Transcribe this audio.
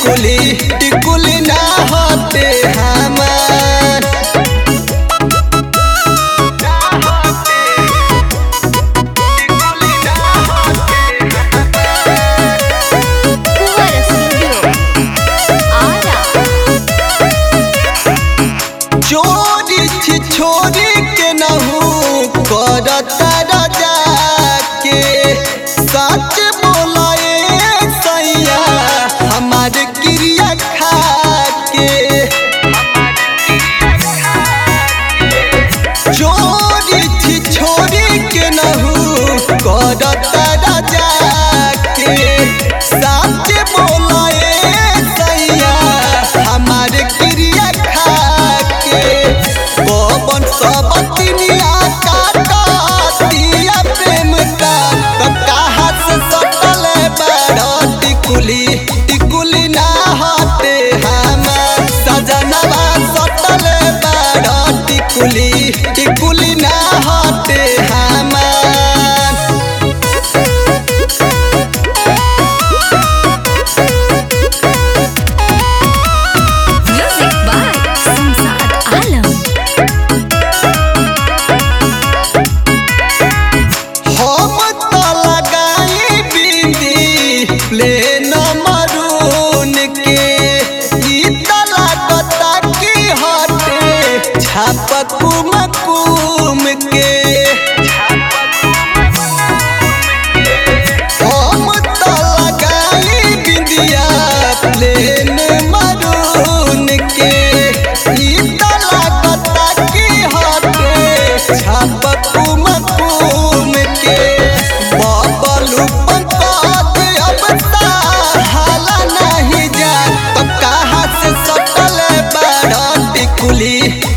टिकुली टिकुली ना होते हमार। चोरी छी छोरी के नहू करता राजा के सच बोलाए सैया हमार क्रिया खा के। चोरी छी छोरी के नहू करता राजा के सच बोलाए सैया हमार क्रिया खा के। पवन सब दुनिया काटिया प्रेम का तो कहाँ से सटल बड़ा टिकुली टिकुली ना होते हमार। सजनवा सटल बड़ा टिकुली टिकुली ना होते हमार। Music by Samsat Alam. हम तो लगाई बिंदी प्लेन मरून के ई तो लागता कि हटे छापकुम कुम के। हम तो लगाई बिंदिया प्लेन मरून के ई तो लागता कि हटे छापकुम कुम के। बबलू पंकज अब हाला नहीं जा तो कहाँ से सटल बड़ा टिकुली